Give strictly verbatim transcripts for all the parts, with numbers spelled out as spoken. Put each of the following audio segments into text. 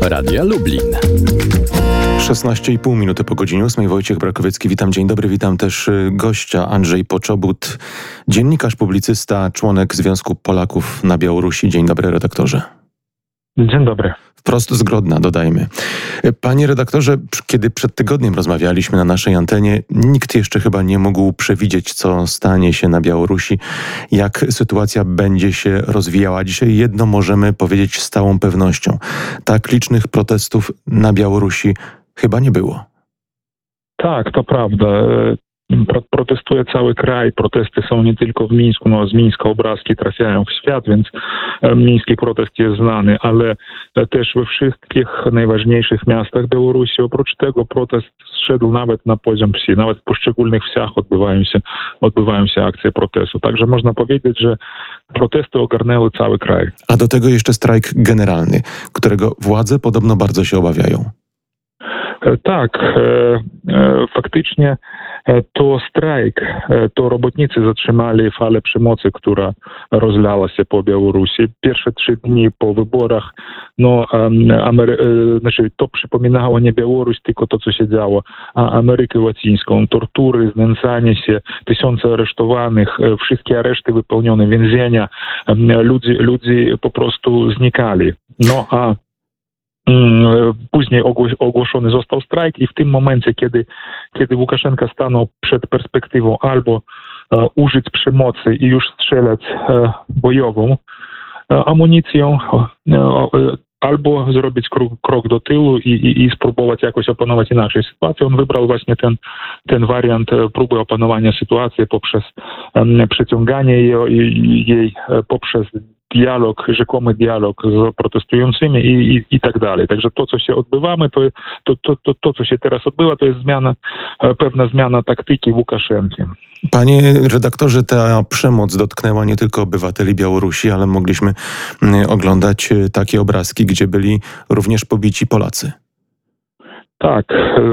Radia Lublin. szesnaście i pół minuty po godzinie ósmej. Wojciech Brakowiecki, witam, dzień dobry. Witam też gościa, Andrzej Poczobut, dziennikarz, publicysta, członek Związku Polaków na Białorusi. Dzień dobry, redaktorze. Dzień dobry. Wprost z Grodna, dodajmy. Panie redaktorze, kiedy przed tygodniem rozmawialiśmy na naszej antenie, nikt jeszcze chyba nie mógł przewidzieć, co stanie się na Białorusi, jak sytuacja będzie się rozwijała. Dzisiaj jedno możemy powiedzieć z całą pewnością. Tak licznych protestów na Białorusi chyba nie było. Tak, to prawda. Pro- protestuje cały kraj. Protesty są nie tylko w Mińsku, no z Mińska obrazki trafiają w świat, więc e, miński protest jest znany, ale e, też we wszystkich najważniejszych miastach Białorusi. Oprócz tego protest zszedł nawet na poziom wsi. Nawet w poszczególnych wsiach odbywają się, odbywają się akcje protestu. Także można powiedzieć, że protesty ogarnęły cały kraj. A do tego jeszcze strajk generalny, którego władze podobno bardzo się obawiają. Tak, faktycznie to strajk, to robotnicy zatrzymali falę przemocy, która rozlała się po Białorusi. Pierwsze trzy dni po wyborach, no, Amery- znaczy, to przypominało nie Białoruś, tylko to, co się działo, a Amerykę Łacińską. Tortury, znęcanie się, tysiące aresztowanych, wszystkie areszty wypełnione, więzienia, ludzie, ludzie po prostu znikali. No a Później ogłoszony został strajk i w tym momencie, kiedy, kiedy Łukaszenka stanął przed perspektywą albo e, użyć przemocy i już strzelać e, bojową e, amunicją, e, albo zrobić krok, krok do tyłu i, i, i spróbować jakoś opanować inaczej sytuację. On wybrał właśnie ten, ten wariant próby opanowania sytuacji poprzez e, przeciąganie jej, jej poprzez dialog, rzekomy dialog z protestującymi i, i, i tak dalej. Także to, co się odbywamy, to, to, to, to, to, co się teraz odbywa, to jest zmiana, pewna zmiana taktyki Łukaszenki. Panie redaktorze, ta przemoc dotknęła nie tylko obywateli Białorusi, ale mogliśmy oglądać takie obrazki, gdzie byli również pobici Polacy. Tak,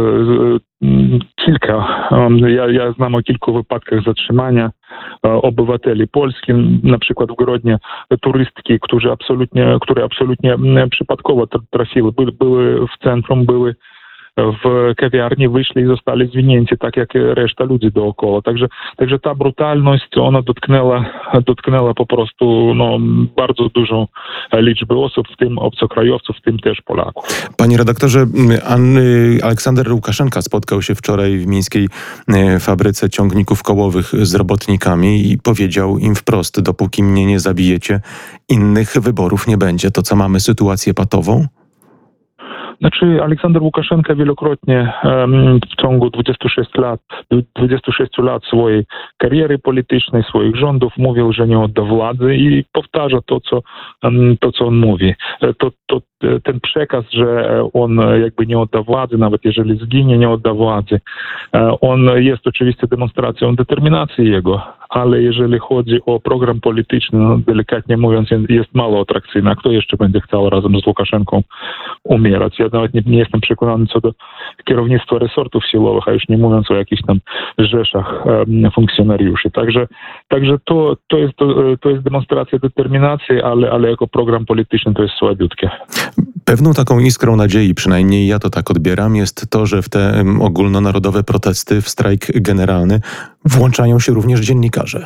kilka. Ja, ja znam o kilku wypadkach zatrzymania obywateli polskich, na przykład w Grodnie turystki, którzy absolutnie, które absolutnie przypadkowo trafiły, były, były w centrum, były w kawiarni, wyszli i zostali zwinięci, tak jak reszta ludzi dookoła. Także, także ta brutalność, ona dotknęła, dotknęła po prostu no, bardzo dużą liczbę osób, w tym obcokrajowców, w tym też Polaków. Panie redaktorze, Aleksander Łukaszenka spotkał się wczoraj w mińskiej fabryce ciągników kołowych z robotnikami i powiedział im wprost: dopóki mnie nie zabijecie, innych wyborów nie będzie. To co, mamy sytuację patową? Znaczy, Aleksander Łukaszenka wielokrotnie um, w ciągu dwudziestu sześciu lat, dwudziestu sześciu lat swojej kariery politycznej, swoich rządów mówił, że nie odda władzy i powtarza to, co, um, to, co on mówi. To, to, ten przekaz, że on jakby nie odda władzy, nawet jeżeli zginie, nie odda władzy, on jest oczywiście demonstracją determinacji jego, ale jeżeli chodzi o program polityczny, no, delikatnie mówiąc, jest mało atrakcyjny. A kto jeszcze będzie chciał razem z Łukaszenką umierać? Ja nawet nie, nie jestem przekonany co do kierownictwa resortów siłowych, a już nie mówiąc o jakichś tam rzeszach um, funkcjonariuszy. Także, także to, to, jest, to, to jest demonstracja determinacji, ale, ale jako program polityczny to jest słabiutkie. Pewną taką iskrą nadziei, przynajmniej ja to tak odbieram, jest to, że w te ogólnonarodowe protesty, w strajk generalny włączają się również dziennikarze.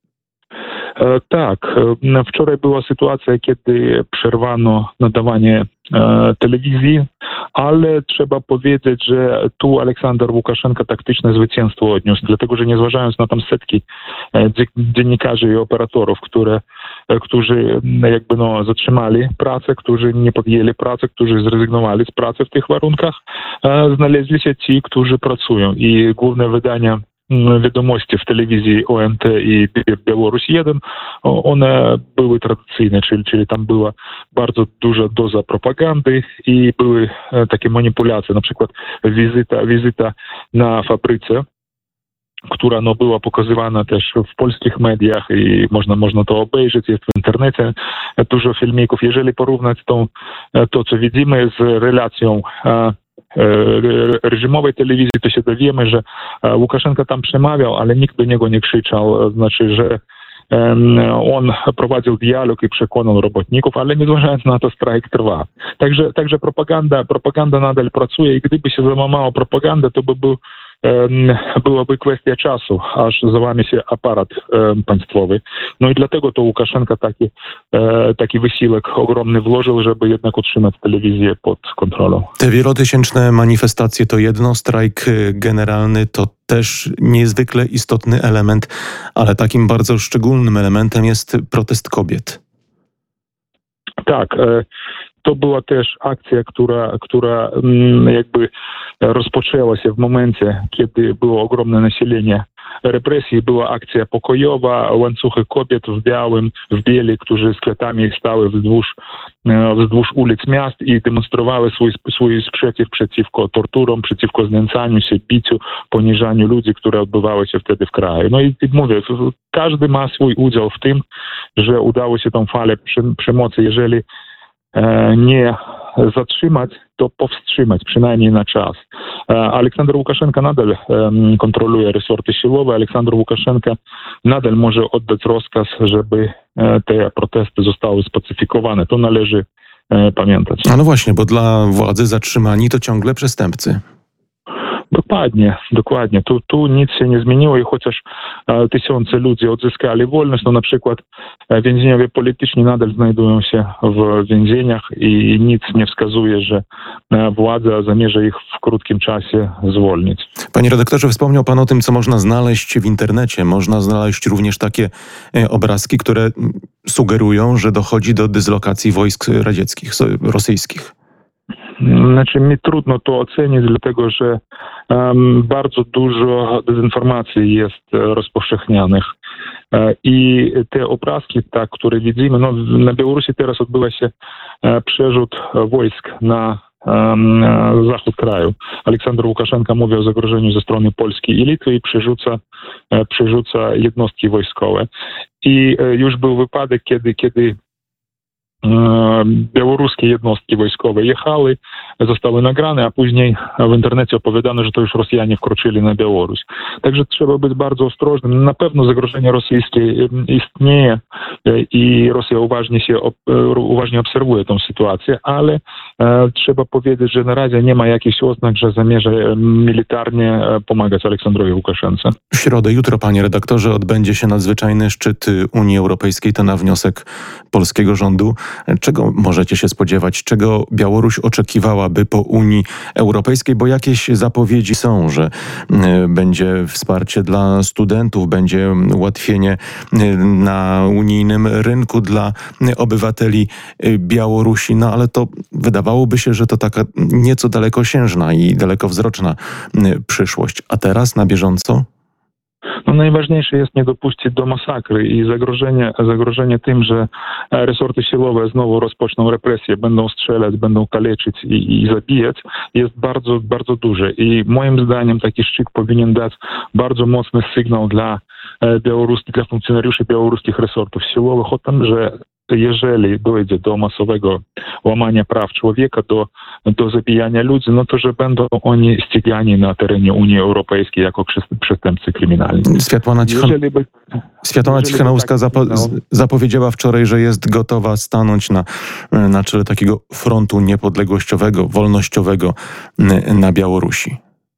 E, tak. Wczoraj była sytuacja, kiedy przerwano nadawanie e, telewizji, ale trzeba powiedzieć, że tu Aleksander Łukaszenka taktyczne zwycięstwo odniósł, dlatego że nie zważając na tam setki e, dziennikarzy i operatorów, które, e, którzy jakby no, zatrzymali pracę, którzy nie podjęli pracy, którzy zrezygnowali z pracy w tych warunkach, e, znaleźli się ci, którzy pracują i główne wydania wiadomości w telewizji O N T i Białoruś jeden, one były tradycyjne, czyli, czyli tam była bardzo duża doza propagandy i były takie manipulacje, na przykład wizyta, wizyta na fabryce, która no, była pokazywana też w polskich mediach i można, można to obejrzeć, jest w internecie dużo filmików. Jeżeli porównać tą, to, co widzimy z relacją reżimowej telewizji, to się dowiemy, że Łukaszenka tam przemawiał, ale nikt do niego nie krzyczał, znaczy, że on prowadził dialog i przekonał robotników, ale nie zważając na to strajk trwa. Także, także propaganda, propaganda nadal pracuje i gdyby się załamała propaganda, to by był byłaby kwestia czasu, aż załamie się aparat e, państwowy. No i dlatego to Łukaszenka taki, e, taki wysiłek ogromny włożył, żeby jednak utrzymać telewizję pod kontrolą. Te wielotysięczne manifestacje to jedno, strajk generalny to też niezwykle istotny element, ale takim bardzo szczególnym elementem jest protest kobiet. Tak, e, to była też akcja, która, która jakby rozpoczęła się w momencie, kiedy było ogromne nasilenie represji. Była akcja pokojowa, łańcuchy kobiet w białym, w bieli, którzy z kwiatami stały wzdłuż, wzdłuż ulic miast i demonstrowały swój, swój sprzeciw przeciwko torturom, przeciwko znęcaniu się, biciu, poniżaniu ludzi, które odbywały się wtedy w kraju. No i, i mówię, każdy ma swój udział w tym, że udało się tą falę przemocy, jeżeli nie zatrzymać, to powstrzymać, przynajmniej na czas. Aleksander Łukaszenka nadal kontroluje resorty siłowe. Aleksander Łukaszenka nadal może oddać rozkaz, żeby te protesty zostały spacyfikowane. To należy pamiętać. A no właśnie, bo dla władzy zatrzymani to ciągle przestępcy. Dokładnie, dokładnie. Tu, tu nic się nie zmieniło i chociaż e, tysiące ludzi odzyskali wolność, no na przykład e, więźniowie polityczni nadal znajdują się w więzieniach i nic nie wskazuje, że e, władza zamierza ich w krótkim czasie zwolnić. Panie redaktorze, wspomniał pan o tym, co można znaleźć w internecie. Można znaleźć również takie e, obrazki, które sugerują, że dochodzi do dyslokacji wojsk radzieckich, rosyjskich. Znaczy mi trudno to ocenić, dlatego że um, bardzo dużo dezinformacji jest rozpowszechnianych. E, I te obrazki, tak, które widzimy, no, na Białorusi teraz odbywa się e, przerzut wojsk na um, zachód kraju. Aleksander Łukaszenka mówi o zagrożeniu ze strony Polski i Litwy i przerzuca, e, przerzuca jednostki wojskowe. I e, już był wypadek, kiedy, kiedy białoruskie jednostki wojskowe jechały, zostały nagrane, a później w internecie opowiadano, że to już Rosjanie wkroczyli na Białoruś. Także trzeba być bardzo ostrożnym. Na pewno zagrożenie rosyjskie istnieje i Rosja uważnie się uważnie obserwuje tę sytuację, ale e, trzeba powiedzieć, że na razie nie ma jakichś oznak, że zamierza militarnie pomagać Aleksandrowi Łukaszence. W środę, jutro, panie redaktorze, odbędzie się nadzwyczajny szczyt Unii Europejskiej, to na wniosek polskiego rządu. Czego możecie się spodziewać? Czego Białoruś oczekiwałaby po Unii Europejskiej? Bo jakieś zapowiedzi są, że będzie wsparcie dla studentów, będzie ułatwienie na unijnym rynku dla obywateli Białorusi. No ale to wydawałoby się, że to taka nieco dalekosiężna i dalekowzroczna przyszłość. A teraz na bieżąco? No najważniejsze jest nie dopuścić do masakry i zagrożenie, zagrożenie tym, że resorty siłowe znowu rozpoczną represje, będą strzelać, będą kaleczyć i, i zabijać, jest bardzo, bardzo duże. I moim zdaniem taki szczyt powinien dać bardzo mocny sygnał dla białoruskich, dla funkcjonariuszy białoruskich resortów siłowych o tym, że jeżeli dojdzie do masowego łamania praw człowieka, do, do zabijania ludzi, no to że będą oni ścigani na terenie Unii Europejskiej jako przestępcy kryminalni. Światłana, Cichan... by, Światłana Cichanouska zapo... zapowiedziała wczoraj, że jest gotowa stanąć na, na czele takiego frontu niepodległościowego, wolnościowego na Białorusi.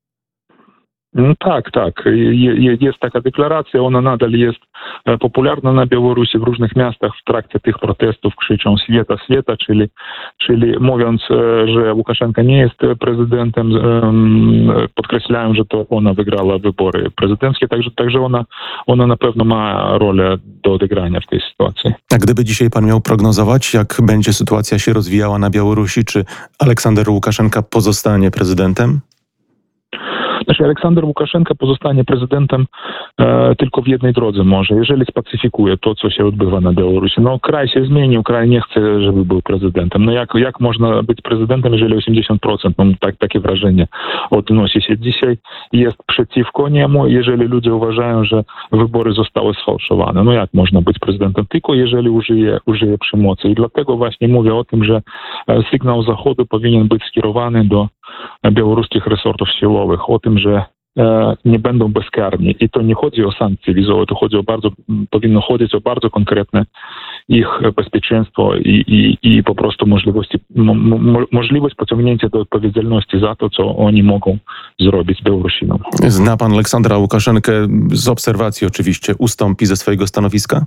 No tak, tak. Je, jest taka deklaracja, ona nadal jest popularna na Białorusi. W różnych miastach w trakcie tych protestów krzyczą "Świeta, świeta", czyli, czyli mówiąc, że Łukaszenka nie jest prezydentem, podkreślają, że to ona wygrała wybory prezydenckie, także, także ona, ona na pewno ma rolę do odegrania w tej sytuacji. A gdyby dzisiaj pan miał prognozować, jak będzie sytuacja się rozwijała na Białorusi, czy Aleksander Łukaszenka pozostanie prezydentem? Znaczy Aleksander Łukaszenka pozostanie prezydentem e, tylko w jednej drodze może, jeżeli spacyfikuje to, co się odbywa na Białorusi. No kraj się zmienił, kraj nie chce, żeby był prezydentem. No jak, jak można być prezydentem, jeżeli osiemdziesiąt procent, no tak, takie wrażenie odnosi się dzisiaj, jest przeciwko niemu, jeżeli ludzie uważają, że wybory zostały sfałszowane. No jak można być prezydentem? Tylko jeżeli użyje, użyje przemocy. I dlatego właśnie mówię o tym, że sygnał Zachodu powinien być skierowany do białoruskich resortów siłowych, o tym, że nie będą bezkarni. I to nie chodzi o sankcje wizowe, to chodzi o bardzo, powinno chodzić o bardzo konkretne ich bezpieczeństwo i, i, i po prostu możliwości, mo, mo, możliwość pociągnięcia do odpowiedzialności za to, co oni mogą zrobić z Białorusiną. Zna pan Aleksandra Łukaszenkę z obserwacji oczywiście. Ustąpi ze swojego stanowiska?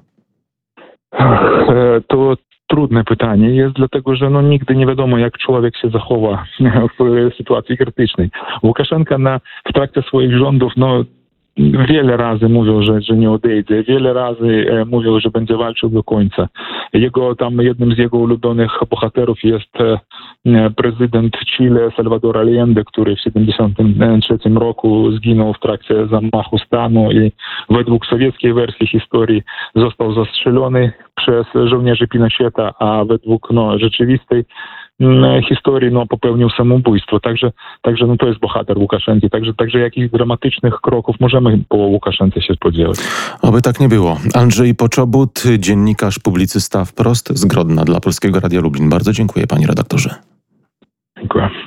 To trudne pytanie jest, dlatego że no, nigdy nie wiadomo, jak człowiek się zachowa w sytuacji krytycznej. Łukaszenka na, w trakcie swoich rządów no, wiele razy mówił, że, że nie odejdzie. Wiele razy e, mówił, że będzie walczył do końca. Jego, tam jednym z jego ulubionych bohaterów jest e, prezydent Chile Salvador Allende, który w siedemdziesiątym trzecim roku zginął w trakcie zamachu stanu i według sowieckiej wersji historii został zastrzelony przez żołnierzy Pinocheta, a według no, rzeczywistej historii no, popełnił samobójstwo. Także, także no, to jest bohater Łukaszenki. Także, także jakichś dramatycznych kroków możemy po Łukaszence się spodziewać. Oby tak nie było. Andrzej Poczobut, dziennikarz, publicysta Wprost z Grodna dla Polskiego Radia Lublin. Bardzo dziękuję, panie redaktorze. Dziękuję.